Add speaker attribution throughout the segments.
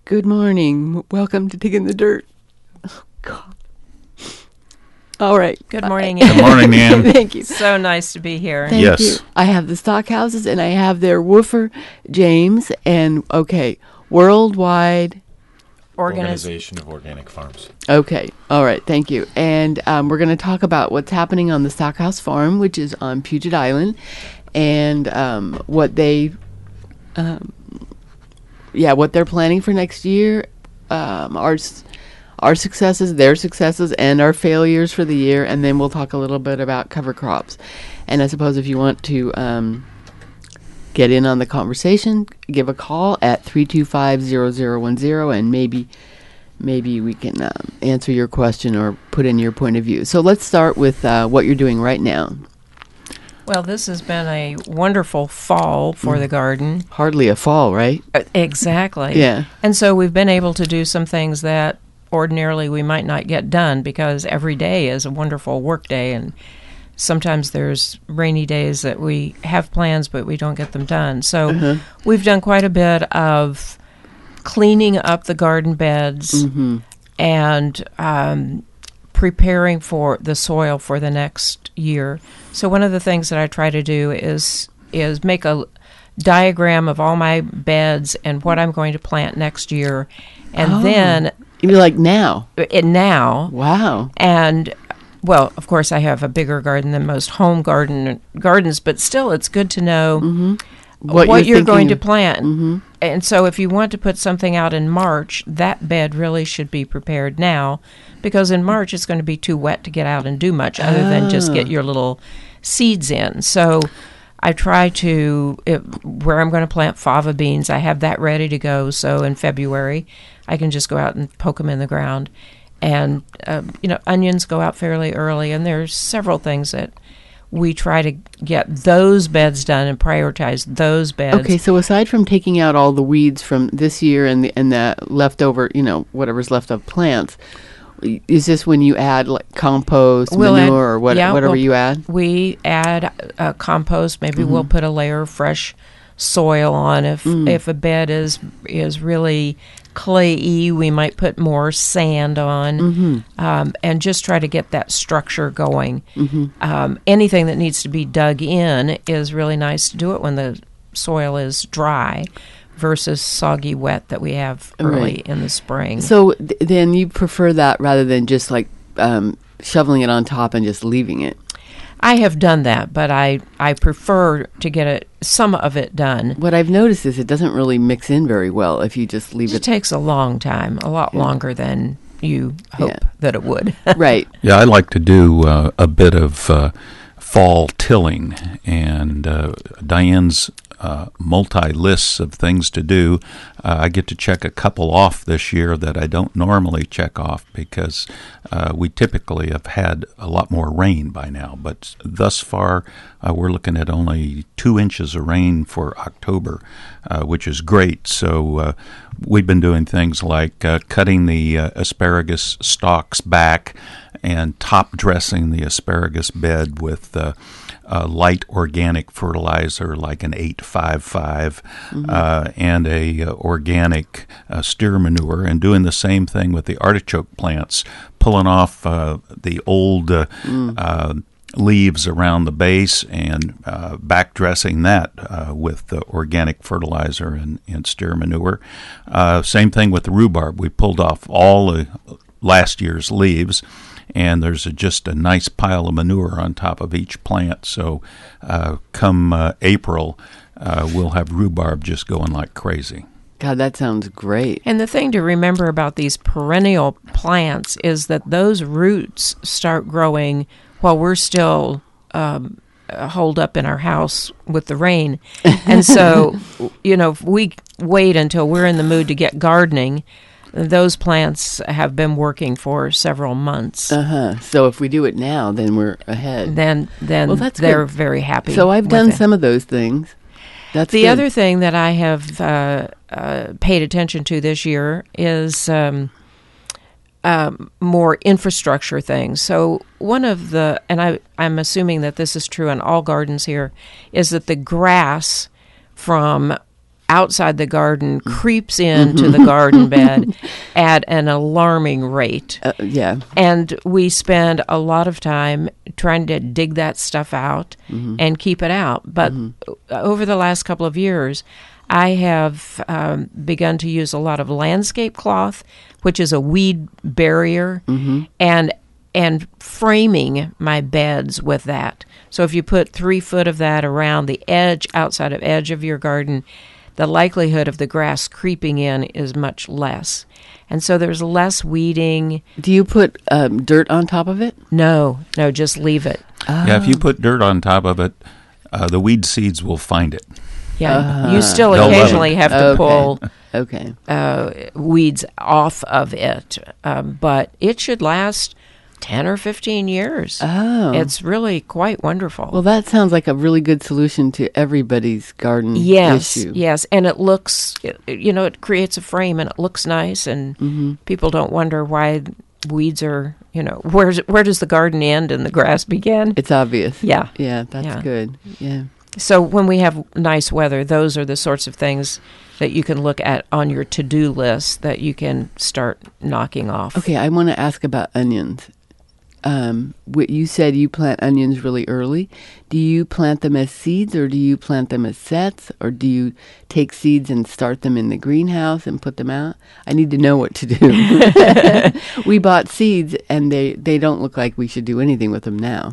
Speaker 1: Good morning. Welcome to Digging the Dirt. Oh, God. All right.
Speaker 2: Good morning, Ann.
Speaker 3: Good morning, Ann.
Speaker 1: Thank you.
Speaker 2: So nice to be here.
Speaker 1: Thank
Speaker 3: Yes.
Speaker 1: you. I have the Stockhouses and I have their woofer, James, and, Worldwide.
Speaker 3: Organization of Organic Farms.
Speaker 1: Okay. All right. Thank you. And we're going to talk about what's happening on the Stockhouse Farm, which is on Puget Island, and what they're planning for next year, our successes, their successes, and our failures for the year, and then we'll talk a little bit about cover crops. And I suppose if you want to get in on the conversation, give a call at 325-0010, and maybe we can answer your question or put in your point of view. So let's start with what you're doing right now.
Speaker 2: Well, this has been a wonderful fall for the garden.
Speaker 1: Hardly a fall, right?
Speaker 2: Exactly.
Speaker 1: Yeah.
Speaker 2: And so we've been able to do some things that ordinarily we might not get done because every day is a wonderful work day, and sometimes there's rainy days that we have plans but we don't get them done. So we've done quite a bit of cleaning up the garden beds and preparing for the soil for the next year. So one of the things that I try to do is make a diagram of all my beds and what I'm going to plant next year, and then
Speaker 1: You mean like now?
Speaker 2: now.
Speaker 1: Wow.
Speaker 2: And well, of course, I have a bigger garden than most home gardens, but still, it's good to know what you're going to plant. And so if you want to put something out in March, that bed really should be prepared now, because in March it's going to be too wet to get out and do much other than just get your little seeds in. So I try to, where I'm going to plant fava beans, I have that ready to go. So in February, I can just go out and poke them in the ground. And, onions go out fairly early. And there's several things that we try to get those beds done and prioritize those beds.
Speaker 1: Okay, so aside from taking out all the weeds from this year and the leftover, whatever's left of plants, is this when you add like compost, manure, or whatever you add?
Speaker 2: We add compost. Maybe we'll put a layer of fresh soil on. If a bed is really clayey, we might put more sand on, and just try to get that structure going. Anything that needs to be dug in is really nice to do it when the soil is dry versus soggy wet that we have early in the spring.
Speaker 1: So then you prefer that rather than just like shoveling it on top and just leaving it?
Speaker 2: I have done that, but I prefer to get some of it done.
Speaker 1: What I've noticed is it doesn't really mix in very well if you just leave it.
Speaker 2: It takes a long time, a lot longer than you hope that it would.
Speaker 1: Right.
Speaker 3: Yeah, I like to do a bit of fall tilling, and Diane's multi-lists of things to do. I get to check a couple off this year that I don't normally check off because we typically have had a lot more rain by now. But thus far, we're looking at only 2 inches of rain for October, which is great. So we've been doing things like cutting the asparagus stalks back and top dressing the asparagus bed with light organic fertilizer like an 855 and a organic steer manure, and doing the same thing with the artichoke plants, pulling off the old leaves around the base and back dressing that with the organic fertilizer and steer manure. Same thing with the rhubarb. We pulled off all the last year's leaves, and there's just a nice pile of manure on top of each plant. So come April, we'll have rhubarb just going like crazy.
Speaker 1: God, that sounds great.
Speaker 2: And the thing to remember about these perennial plants is that those roots start growing while we're still holed up in our house with the rain. And so, if we wait until we're in the mood to get gardening, those plants have been working for several months.
Speaker 1: So if we do it now, then we're ahead.
Speaker 2: Then
Speaker 1: well, that's
Speaker 2: they're
Speaker 1: good.
Speaker 2: very happy.
Speaker 1: So I've done some of those things. That's
Speaker 2: the
Speaker 1: good.
Speaker 2: other thing that I have paid attention to this year is more infrastructure things. So one of the, and I'm assuming that this is true in all gardens here, is that the grass from outside the garden creeps into the garden bed at an alarming rate.
Speaker 1: Yeah.
Speaker 2: And we spend a lot of time trying to dig that stuff out and keep it out. But over the last couple of years, I have begun to use a lot of landscape cloth, which is a weed barrier, and framing my beds with that. So if you put 3 foot of that around the outside edge of your garden, the likelihood of the grass creeping in is much less. And so there's less weeding.
Speaker 1: Do you put dirt on top of it?
Speaker 2: No, just leave it.
Speaker 3: Yeah, if you put dirt on top of it, the weed seeds will find it.
Speaker 2: Yeah, you still
Speaker 3: They'll
Speaker 2: occasionally have to pull weeds off of it, but it should last 10 or 15 years.
Speaker 1: Oh.
Speaker 2: It's really quite wonderful.
Speaker 1: Well, that sounds like a really good solution to everybody's garden issue.
Speaker 2: Yes, and it looks, it creates a frame and it looks nice, and people don't wonder why weeds are, where does the garden end and the grass begin?
Speaker 1: It's obvious.
Speaker 2: Yeah.
Speaker 1: Yeah, that's good. Yeah.
Speaker 2: So when we have nice weather, those are the sorts of things that you can look at on your to-do list that you can start knocking off.
Speaker 1: Okay, I want to ask about onions. You said you plant onions really early. Do you plant them as seeds, or do you plant them as sets, or do you take seeds and start them in the greenhouse and put them out? I need to know what to do. We bought seeds, and they don't look like we should do anything with them now.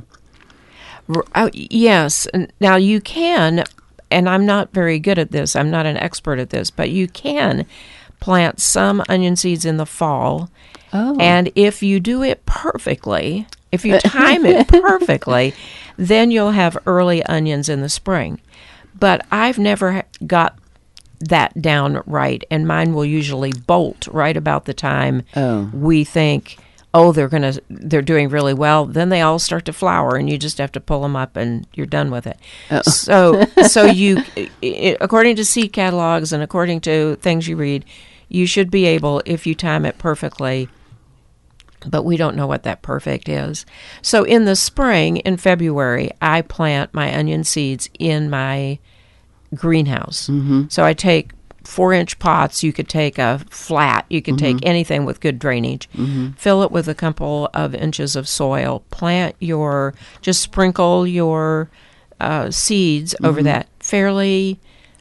Speaker 2: Yes. Now you can, and I'm not very good at this, I'm not an expert at this, but you can plant some onion seeds in the fall.
Speaker 1: Oh.
Speaker 2: And if you do it perfectly, if you time it perfectly, then you'll have early onions in the spring. But I've never got that down right, and mine will usually bolt right about the time we think, they're doing really well. Then they all start to flower, and you just have to pull them up, and you're done with it. So you, according to seed catalogs and according to things you read, you should be able, if you time it perfectly, but we don't know what that perfect is. So in the spring, in February, I plant my onion seeds in my greenhouse. So I take 4-inch pots. You could take a flat. You could take anything with good drainage. Fill it with a couple of inches of soil. Just sprinkle your seeds over that fairly,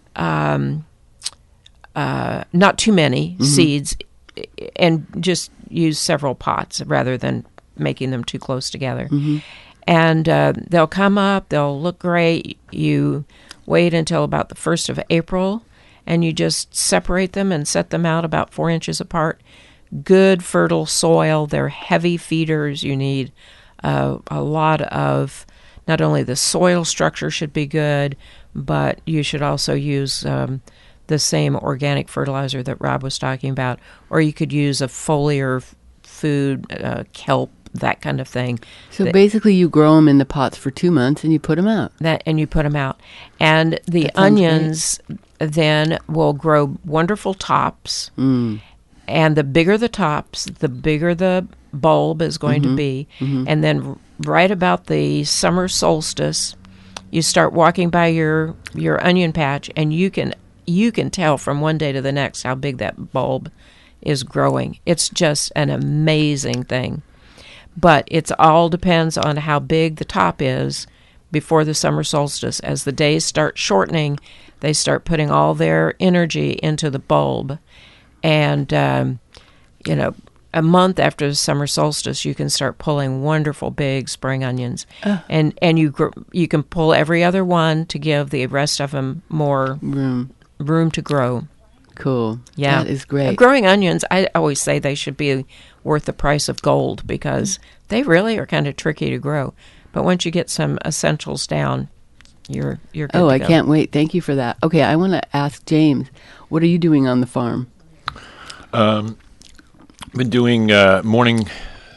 Speaker 2: not too many seeds, and just use several pots rather than making them too close together. And they'll come up. They'll look great. You wait until about the 1st of April, and you just separate them and set them out about 4 inches apart. Good fertile soil. They're heavy feeders. You need a lot of, not only the soil structure should be good, but you should also use the same organic fertilizer that Rob was talking about, or you could use a foliar food, kelp, that kind of thing.
Speaker 1: So basically you grow them in the pots for 2 months and you put them out.
Speaker 2: And the onions then will grow wonderful tops. And the bigger the tops, the bigger the bulb is going to be. And then right about the summer solstice, you start walking by your onion patch, and you can tell from one day to the next how big that bulb is growing. It's just an amazing thing. But it all depends on how big the top is before the summer solstice. As the days start shortening, they start putting all their energy into the bulb. And, a month after the summer solstice, you can start pulling wonderful big spring onions. And you can pull every other one to give the rest of them more room to grow.
Speaker 1: Cool.
Speaker 2: Yeah.
Speaker 1: That is great.
Speaker 2: Growing onions, I always say they should be worth the price of gold, because they really are kind of tricky to grow. But once you get some essentials down, you're good to go.
Speaker 1: I can't wait. Thank you for that. Okay, I want to ask James, what are you doing on the farm?
Speaker 4: I've been doing morning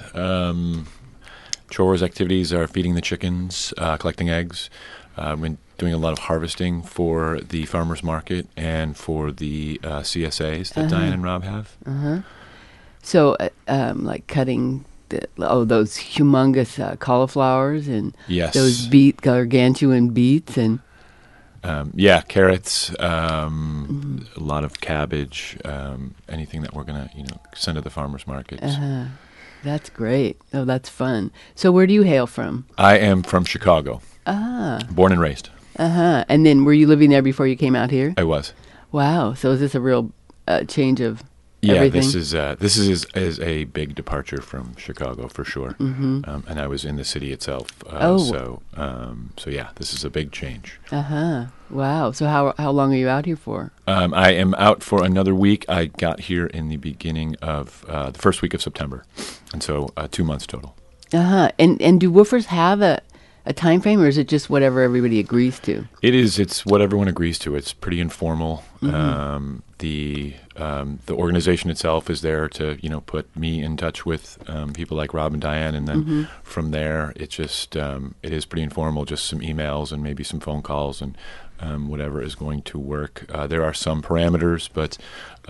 Speaker 4: chores, activities, feeding the chickens, collecting eggs. I've been doing a lot of harvesting for the farmers market and for the CSAs that Diane and Rob have.
Speaker 1: So, like cutting those humongous cauliflowers and
Speaker 4: yes,
Speaker 1: those gargantuan beets and
Speaker 4: Carrots, a lot of cabbage, anything that we're going to, send to the farmers markets.
Speaker 1: That's great. Oh, that's fun. So where do you hail from?
Speaker 4: I am from Chicago. Born and raised.
Speaker 1: And then were you living there before you came out here?
Speaker 4: I was.
Speaker 1: Wow. So is this a real change of everything?
Speaker 4: This is a big departure from Chicago for sure. And I was in the city itself. So this is a big change.
Speaker 1: Wow. So how long are you out here for?
Speaker 4: I am out for another week. I got here in the beginning of the first week of September, and so 2 months total.
Speaker 1: And do woofers have a time frame, or is it just whatever everybody agrees to?
Speaker 4: It's what everyone agrees to. It's pretty informal. The organization itself is there to put me in touch with people like Rob and Diane, and then from there it just it is pretty informal. Just some emails and maybe some phone calls and whatever is going to work. There are some parameters, but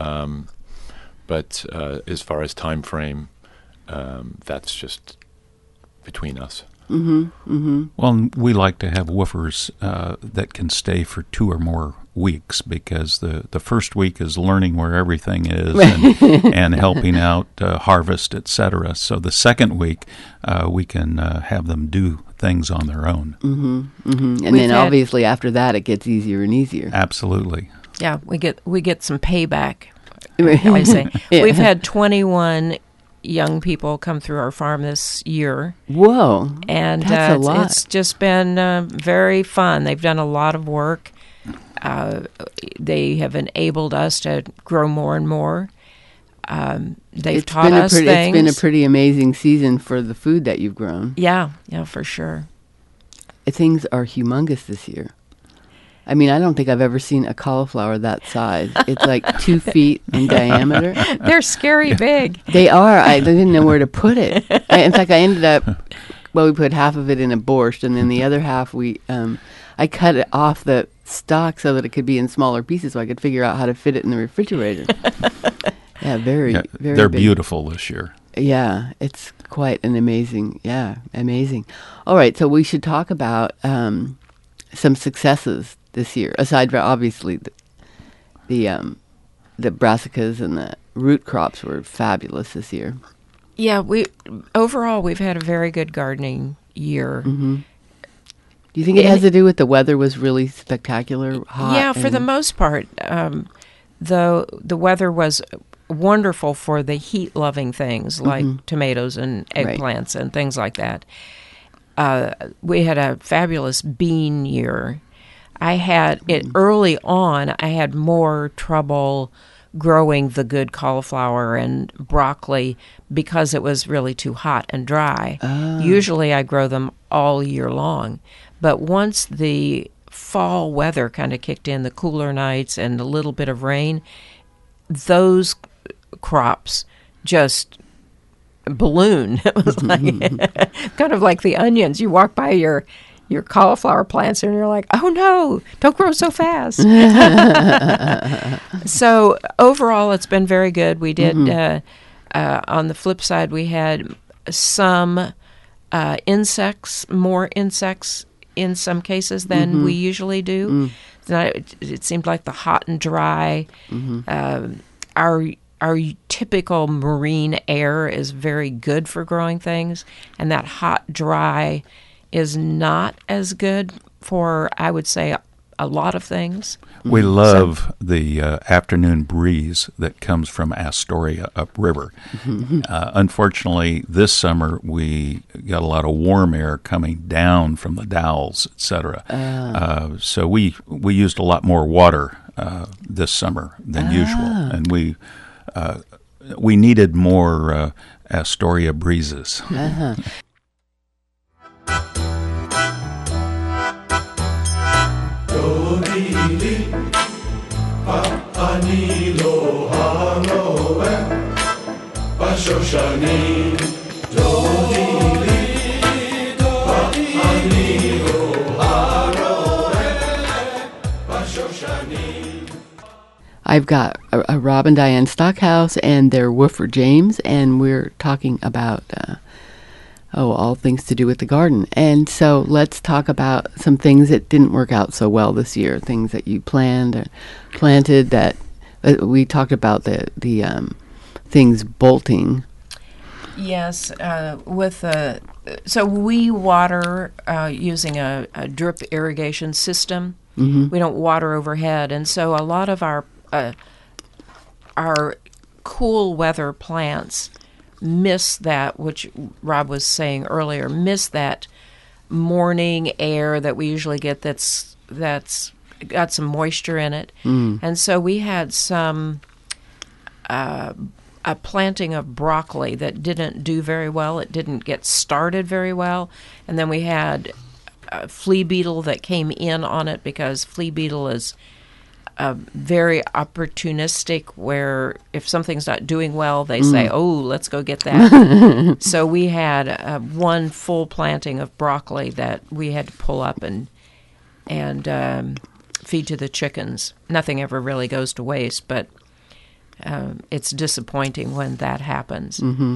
Speaker 4: as far as time frame, that's just between us.
Speaker 3: Well, we like to have woofers that can stay for 2 or more weeks, because the first week is learning where everything is and helping out harvest, etc. So the second week we can have them do things on their own.
Speaker 1: And then obviously after that it gets easier and easier.
Speaker 3: Absolutely.
Speaker 2: Yeah, we get some payback. I say we've had 21 young people come through our farm this year.
Speaker 1: Whoa.
Speaker 2: And
Speaker 1: that's a lot.
Speaker 2: It's just been very fun. They've done a lot of work. They have enabled us to grow more and more. They've taught us things.
Speaker 1: It's been a pretty amazing season for the food that you've grown.
Speaker 2: Yeah, for sure.
Speaker 1: Things are humongous this year. I mean, I don't think I've ever seen a cauliflower that size. It's like 2 feet in diameter.
Speaker 2: They're scary big.
Speaker 1: They are. I didn't know where to put it. In fact, I ended up, we put half of it in a borscht, and then the other half I cut it off the stalk so that it could be in smaller pieces so I could figure out how to fit it in the refrigerator. Very
Speaker 3: they're
Speaker 1: big.
Speaker 3: Beautiful this year.
Speaker 1: Yeah, it's quite an amazing. All right, so we should talk about some successes this year, aside from obviously the brassicas and the root crops were fabulous this year.
Speaker 2: Yeah, overall we've had a very good gardening year.
Speaker 1: Do you think it has to do with the weather was really spectacular, hot?
Speaker 2: Yeah, for the most part. The weather was wonderful for the heat-loving things like tomatoes and eggplants and things like that. We had a fabulous bean year. I had it early on. I had more trouble growing the good cauliflower and broccoli because it was really too hot and dry. Usually I grow them all year long. But once the fall weather kind of kicked in, the cooler nights and a little bit of rain, those crops just balloon. It was like kind of like the onions. You walk by your cauliflower plants and you're like, oh no, don't grow so fast. So overall, it's been very good. We did, on the flip side, we had some more insects in some cases than we usually do. It seemed like the hot and dry, our typical marine air is very good for growing things, and that hot, dry is not as good for, I would say, a lot of things.
Speaker 3: We love the afternoon breeze that comes from Astoria upriver. Unfortunately, this summer we got a lot of warm air coming down from the Dalles, etc. So we used a lot more water this summer than usual, and we needed more Astoria breezes.
Speaker 1: I've got a Rob and Diane Stockhouse and their woofer James, and we're talking about Oh, all things to do with the garden. And so let's talk about some things that didn't work out so well this year, things that you planted that we talked about the things bolting.
Speaker 2: Yes, so we water using a drip irrigation system. Mm-hmm. We don't water overhead, and so a lot of our cool weather plants miss that, which Rob was saying earlier, miss that morning air that we usually get that's got some moisture in it. And so we had some a planting of broccoli that didn't do very well. It didn't get started very well. And then we had a flea beetle that came in on it, because flea beetle is very opportunistic, where if something's not doing well, they say, oh, let's go get that. So we had one full planting of broccoli that we had to pull up and feed to the chickens. Nothing ever really goes to waste, but it's disappointing when that happens.
Speaker 1: Mm-hmm.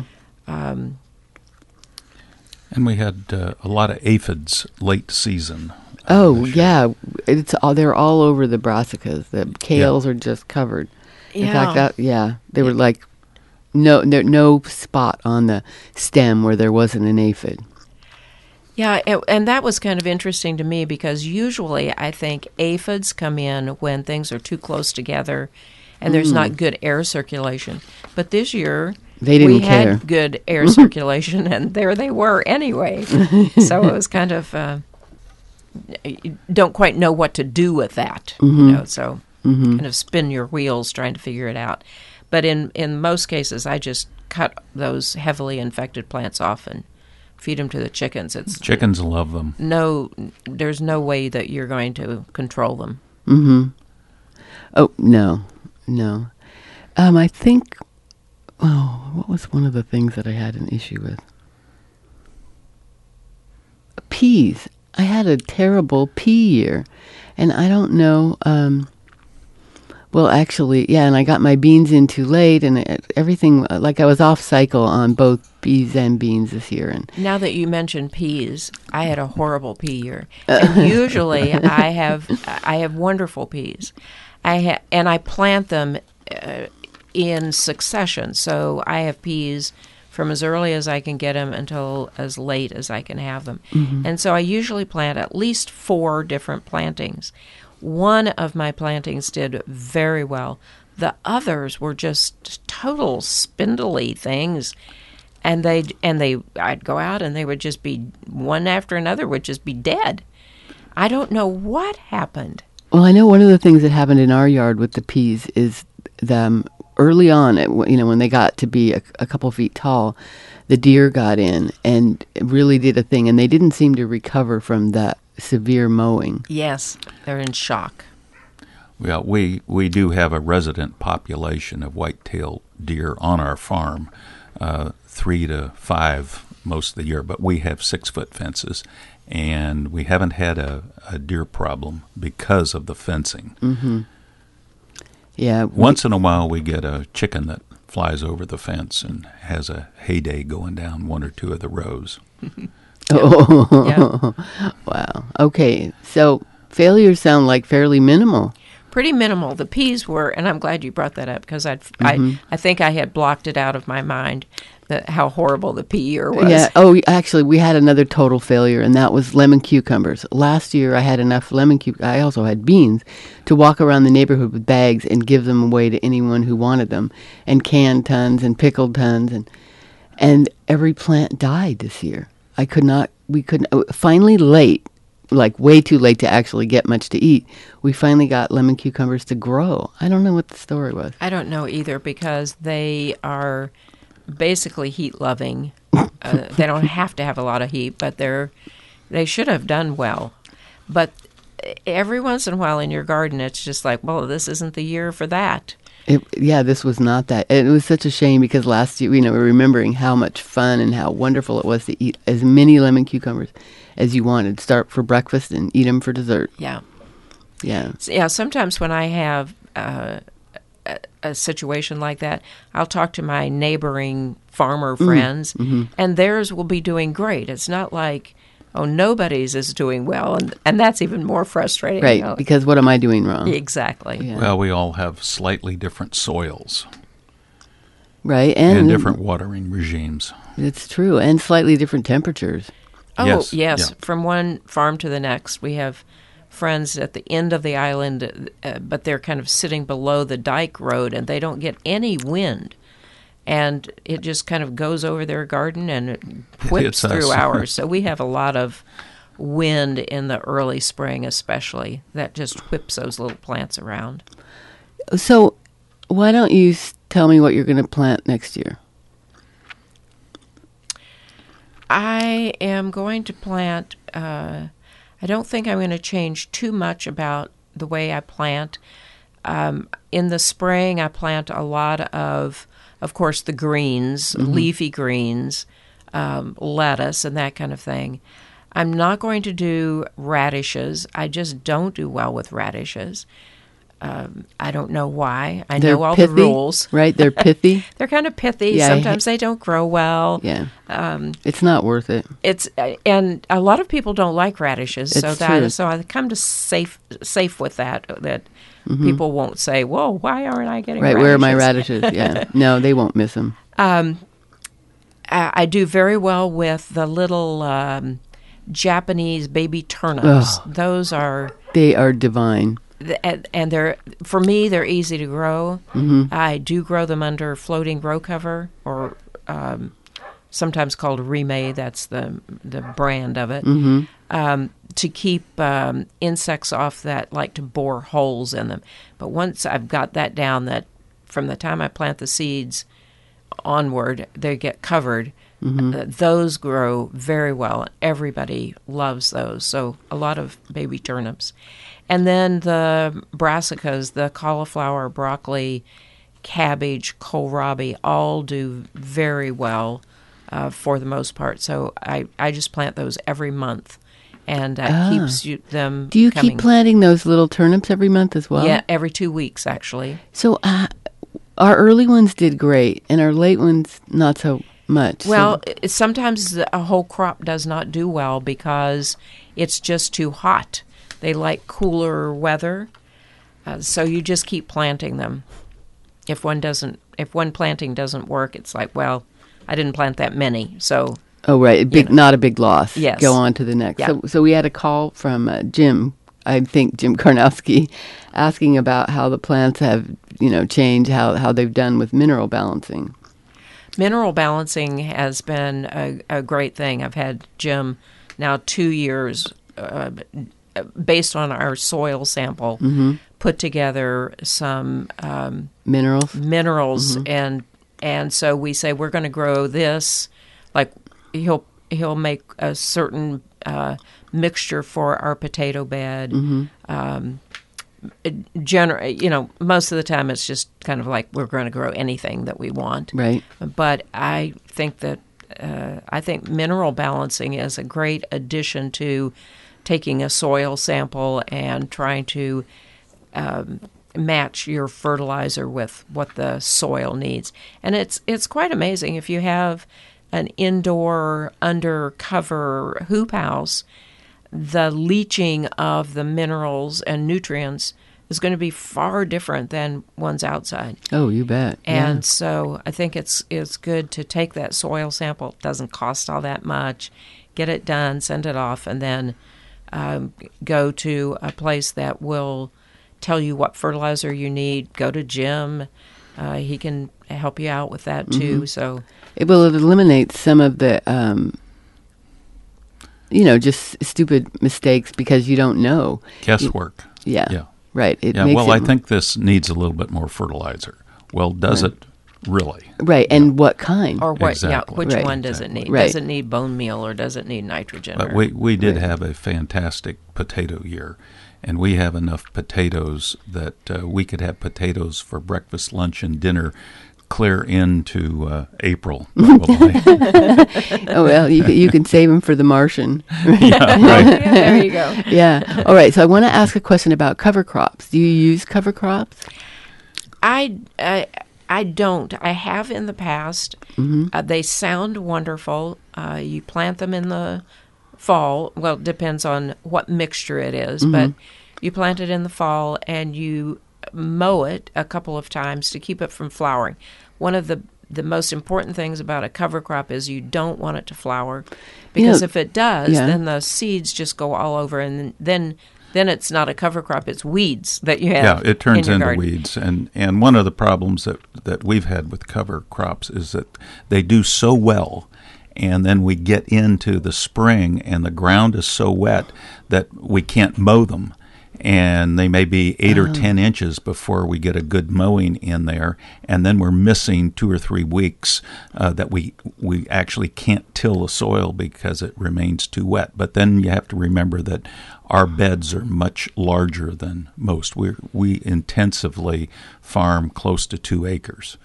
Speaker 3: And we had a lot of aphids late season.
Speaker 1: Oh yeah, they're all over the brassicas. The kales are just covered. In fact, they were like no spot on the stem where there wasn't an aphid.
Speaker 2: Yeah, and that was kind of interesting to me, because usually I think aphids come in when things are too close together and there's not good air circulation. But this year we had good air circulation, and there they were anyway. So it was kind of you don't quite know what to do with that, so kind of spin your wheels trying to figure it out. But in most cases, I just cut those heavily infected plants off and feed them to the chickens.
Speaker 3: Chickens love them.
Speaker 2: There's no way that you're going to control them.
Speaker 1: Mm-hmm. Oh, no. I think, what was one of the things that I had an issue with? Peas. I had a terrible pea year, and I don't know. Well, actually, and I got my beans in too late, and everything, like I was off cycle on both peas and beans this year. And
Speaker 2: now that you mention peas, I had a horrible pea year. And usually, I have wonderful peas. And I plant them in succession. So I have peas from as early as I can get them until as late as I can have them. Mm-hmm. And so I usually plant at least 4 different plantings. One of my plantings did very well. The others were just total spindly things. And I'd go out and they would just be, one after another would just be dead. I don't know what happened.
Speaker 1: Well, I know one of the things that happened in our yard with the peas is early on, when they got to be a couple feet tall, the deer got in and really did a thing, and they didn't seem to recover from that severe mowing.
Speaker 2: Yes, they're in shock.
Speaker 3: Well, we do have a resident population of white-tailed deer on our farm, 3 to 5 most of the year, but we have 6-foot fences, and we haven't had a deer problem because of the fencing.
Speaker 1: Mm-hmm. Yeah.
Speaker 3: Once in a while, we get a chicken that flies over the fence and has a heyday going down 1 or 2 of the rows.
Speaker 1: Oh, yeah. Wow. Okay, so failures sound like fairly minimal.
Speaker 2: Pretty minimal. The peas were, and I'm glad you brought that up, because I think I had blocked it out of my mind, how horrible the pea year was.
Speaker 1: Yeah. Oh, actually, we had another total failure, and that was lemon cucumbers. Last year, I had enough lemon cucumbers. I also had beans to walk around the neighborhood with bags and give them away to anyone who wanted them, and canned tons and pickled tons, and every plant died this year. We couldn't. Finally, late, like way too late to actually get much to eat, we finally got lemon cucumbers to grow. I don't know what the story was.
Speaker 2: I don't know either, because they are basically heat-loving. They don't have to have a lot of heat, but they should have done well. But every once in a while in your garden, it's just like, well, this isn't the year for that.
Speaker 1: This was not that. It was such a shame, because last year, we're remembering how much fun and how wonderful it was to eat as many lemon cucumbers as you wanted. Start for breakfast and eat them for dessert.
Speaker 2: Yeah.
Speaker 1: Yeah.
Speaker 2: Yeah, sometimes when I have a situation like that, I'll talk to my neighboring farmer friends, and theirs will be doing great. It's not like, oh, nobody's is doing well, and that's even more frustrating.
Speaker 1: Right, because what am I doing wrong?
Speaker 2: Exactly.
Speaker 1: Yeah.
Speaker 3: Well, we all have slightly different soils.
Speaker 1: Right,
Speaker 3: and different watering regimes.
Speaker 1: It's true, and slightly different temperatures.
Speaker 2: Oh, yes.
Speaker 3: Yeah.
Speaker 2: From one farm to the next. We have friends at the end of the island, but they're kind of sitting below the dike road, and they don't get any wind. And it just kind of goes over their garden and it whips through ours. So we have a lot of wind in the early spring especially. That just whips those little plants around.
Speaker 1: So why don't you tell me what you're going to plant next year?
Speaker 2: I am going to plant... I don't think I'm going to change too much about the way I plant. In the spring, I plant a lot of course, the greens, leafy greens, lettuce, and that kind of thing. I'm not going to do radishes. I just don't do well with radishes. I don't know why.
Speaker 1: They're
Speaker 2: know all
Speaker 1: pithy,
Speaker 2: the rules.
Speaker 1: Right? They're pithy.
Speaker 2: They're kind of pithy.
Speaker 1: Yeah,
Speaker 2: Sometimes they don't grow well.
Speaker 1: Yeah. It's not worth it.
Speaker 2: It's and a lot of people don't like radishes,
Speaker 1: It's true.
Speaker 2: so I come to safe with that people won't say, "Whoa, why aren't I getting
Speaker 1: right?
Speaker 2: radishes?"
Speaker 1: Where are my radishes? Yeah. No, they won't miss them.
Speaker 2: I do very well with the little Japanese baby turnips. Those are
Speaker 1: They are divine.
Speaker 2: and they're for me they're easy to grow. I do grow them under floating grow cover, or sometimes called Remay. That's the brand of it. To keep insects off that like to bore holes in them. But once I've got that down, that from the time I plant the seeds onward, they get covered. Those grow very well. Everybody loves those. So a lot of baby turnips. And then the brassicas, the cauliflower, broccoli, cabbage, kohlrabi, all do very well for the most part. So I just plant those every month, and that keeps them
Speaker 1: Do you
Speaker 2: coming.
Speaker 1: keep planting those little turnips every month as well?
Speaker 2: Yeah, every 2 weeks, actually.
Speaker 1: So our early ones did great, and our late ones not so much.
Speaker 2: Well, sometimes a whole crop does not do well because it's just too hot. They like cooler weather, so you just keep planting them. If one planting doesn't work, it's like, well, I didn't plant that many, so.
Speaker 1: Oh, right. Not a big loss.
Speaker 2: Yes.
Speaker 1: Go on to the next.
Speaker 2: Yeah.
Speaker 1: So we had a call from Jim, I think Jim Karnowski, asking about how the plants have, changed, how they've done with mineral balancing.
Speaker 2: Mineral balancing has been a great thing. I've had Jim now 2 years, based on our soil sample, put together some minerals, and so we say we're going to grow this. Like he'll make a certain mixture for our potato bed. Most of the time it's just kind of like we're going to grow anything that we want.
Speaker 1: Right.
Speaker 2: But I think that mineral balancing is a great addition to taking a soil sample and trying to match your fertilizer with what the soil needs. And it's quite amazing if you have an indoor undercover hoop house, the leaching of the minerals and nutrients is going to be far different than one's outside.
Speaker 1: Oh, you bet.
Speaker 2: And so I think it's good to take that soil sample. It doesn't cost all that much. Get it done, send it off, and then go to a place that will tell you what fertilizer you need. Go to Jim. He can help you out with that too. So
Speaker 1: it will eliminate some of the, just stupid mistakes because you don't know.
Speaker 3: Guesswork.
Speaker 1: Yeah. Right.
Speaker 3: I think this needs a little bit more fertilizer. Well, does it really?
Speaker 1: Right. And what kind?
Speaker 2: Or what?
Speaker 3: Exactly.
Speaker 2: Which
Speaker 1: Right.
Speaker 2: one does it need?
Speaker 1: Right.
Speaker 2: Does it need bone meal or does it need nitrogen?
Speaker 3: But we did have a fantastic potato year, and we have enough potatoes that we could have potatoes for breakfast, lunch, and dinner clear into April, probably.
Speaker 1: Oh, well, you can save them for the Martian.
Speaker 3: Yeah, right.
Speaker 2: Yeah, there you go.
Speaker 1: Yeah. All right. So I want to ask a question about cover crops. Do you use cover crops?
Speaker 2: I don't. I have in the past. They sound wonderful. You plant them in the fall. Well, it depends on what mixture it is, but you plant it in the fall and you mow it a couple of times to keep it from flowering. One of the most important things about a cover crop is you don't want it to flower, because if it does, then the seeds just go all over, and then it's not a cover crop, it's weeds that you have.
Speaker 3: Yeah, it turns
Speaker 2: in your
Speaker 3: into
Speaker 2: garden.
Speaker 3: weeds. And one of the problems that we've had with cover crops is that they do so well, and then we get into the spring and the ground is so wet that we can't mow them. And they may be 8 or 10 inches before we get a good mowing in there, and then we're missing 2 or 3 weeks that we actually can't till the soil because it remains too wet. But then you have to remember that our beds are much larger than most. We intensively farm close to 2 acres.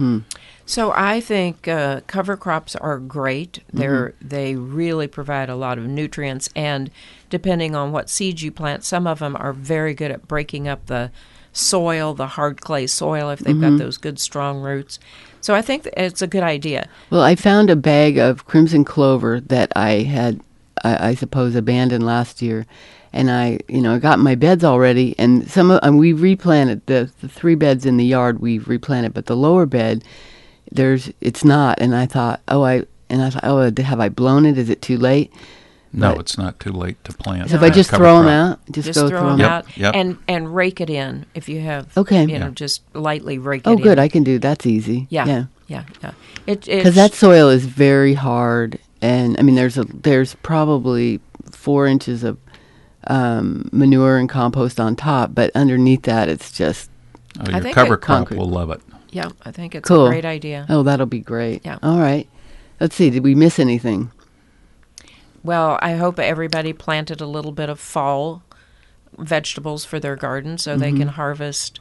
Speaker 2: So I think cover crops are great. They really provide a lot of nutrients, and depending on what seeds you plant, some of them are very good at breaking up the soil, the hard clay soil, if they've got those good strong roots. So I think that it's a good idea.
Speaker 1: Well, I found a bag of crimson clover that I had, I suppose, abandoned last year, and I got my beds already, and we replanted the 3 beds in the yard. We've replanted, but the lower bed, it's not. And I thought, have I blown it? Is it too late?
Speaker 3: No, it's not too late to plant.
Speaker 1: So if I just throw them out, just go
Speaker 2: throw them out,
Speaker 3: Yep.
Speaker 2: and rake it in if you have.
Speaker 1: Okay.
Speaker 2: Just lightly rake it in.
Speaker 1: Oh, good. I can do. That's easy.
Speaker 2: Yeah.
Speaker 1: Because that soil is very hard, and I mean, there's probably 4 inches of manure and compost on top, but underneath that, it's just.
Speaker 3: Oh, your cover crop will love it.
Speaker 2: Yeah, I think it's
Speaker 1: cool.
Speaker 2: a great idea.
Speaker 1: Oh, that'll be great.
Speaker 2: Yeah.
Speaker 1: All right. Let's see. Did we miss anything?
Speaker 2: Well, I hope everybody planted a little bit of fall vegetables for their garden so they can harvest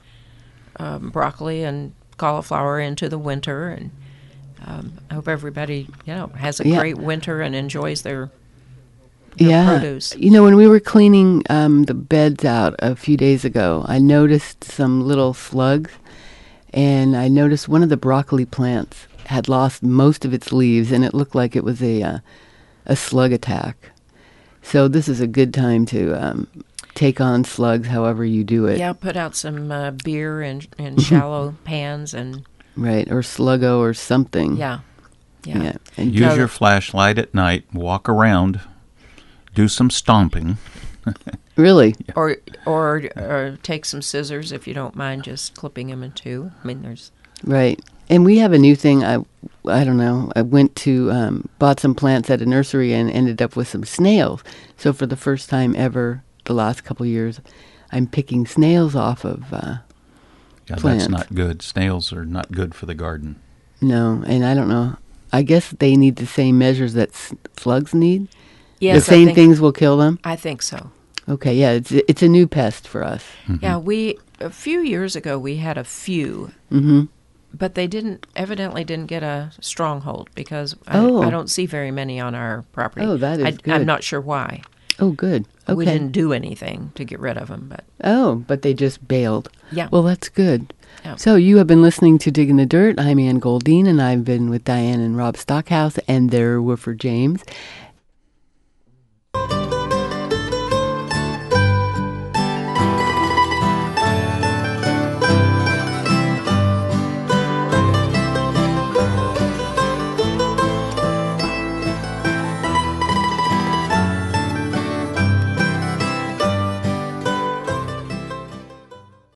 Speaker 2: broccoli and cauliflower into the winter. And I hope everybody, has a great winter and enjoys their produce.
Speaker 1: When we were cleaning the beds out a few days ago, I noticed some little slugs, and I noticed one of the broccoli plants had lost most of its leaves, and it looked like it was a slug attack. So this is a good time to take on slugs however you do it.
Speaker 2: Yeah, put out some beer in shallow pans and...
Speaker 1: Right, or Sluggo or something.
Speaker 2: Yeah.
Speaker 3: And use your flashlight at night, walk around, do some stomping.
Speaker 1: Really?
Speaker 2: Or take some scissors if you don't mind just clipping them in 2. I mean, there's...
Speaker 1: Right. And we have a new thing. I don't know. I went to bought some plants at a nursery and ended up with some snails. So for the first time ever, the last couple of years, I'm picking snails off of plants.
Speaker 3: That's not good. Snails are not good for the garden.
Speaker 1: No, and I don't know. I guess they need the same measures that slugs need.
Speaker 2: Yes,
Speaker 1: the same things will kill them.
Speaker 2: I think so.
Speaker 1: Okay, yeah, it's a new pest for us.
Speaker 3: Mm-hmm.
Speaker 2: Yeah, a few years ago we had a few.
Speaker 1: Mm-hmm.
Speaker 2: But they evidently didn't get a stronghold because I don't see very many on our property.
Speaker 1: Oh, that is good.
Speaker 2: I'm not sure why.
Speaker 1: Oh, good. Okay.
Speaker 2: We didn't do anything to get rid of them, but...
Speaker 1: Oh, but they just bailed.
Speaker 2: Yeah.
Speaker 1: Well, that's good.
Speaker 2: Yeah.
Speaker 1: So you have been listening to Digging the Dirt. I'm Ann Goldine, and I've been with Diane and Rob Stockhouse and their woofer James.